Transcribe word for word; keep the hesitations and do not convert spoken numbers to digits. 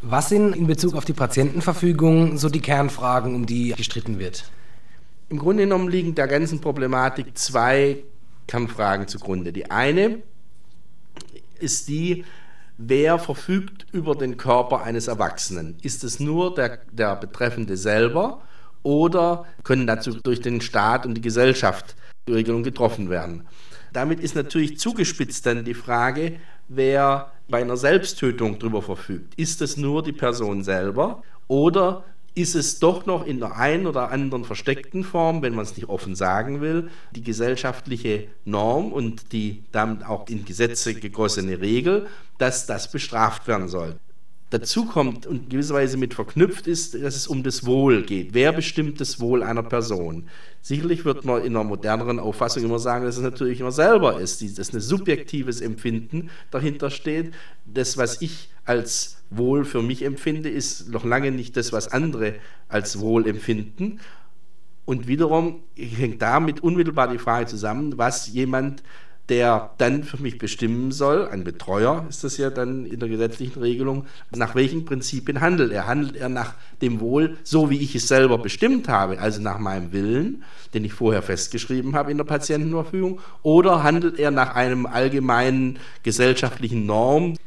Was sind in Bezug auf die Patientenverfügung so die Kernfragen, um die gestritten wird? Im Grunde genommen liegen der ganzen Problematik zwei Kernfragen zugrunde. Die eine ist die, wer verfügt über den Körper eines Erwachsenen? Ist es nur der, der Betreffende selber oder können dazu durch den Staat und die Gesellschaft Regelungen getroffen werden? Damit ist natürlich zugespitzt dann die Frage, wer bei einer Selbsttötung darüber verfügt. Ist es nur die Person selber oder ist es doch noch in der einen oder anderen versteckten Form, wenn man es nicht offen sagen will, die gesellschaftliche Norm und die damit auch in Gesetze gegossene Regel, dass das bestraft werden soll. Dazu kommt und gewisserweise mit verknüpft ist, dass es um das Wohl geht. Wer bestimmt das Wohl einer Person? Sicherlich wird man in einer moderneren Auffassung immer sagen, dass es natürlich immer selber ist, dass ein subjektives Empfinden dahinter steht. Das, was ich als Wohl für mich empfinde, ist noch lange nicht das, was andere als Wohl empfinden. Und wiederum hängt damit unmittelbar die Frage zusammen, was jemand, der dann für mich bestimmen soll, ein Betreuer ist das ja dann in der gesetzlichen Regelung, nach welchen Prinzipien handelt er? Handelt er nach dem Wohl, so wie ich es selber bestimmt habe, also nach meinem Willen, den ich vorher festgeschrieben habe in der Patientenverfügung, oder handelt er nach einem allgemeinen gesellschaftlichen Norm,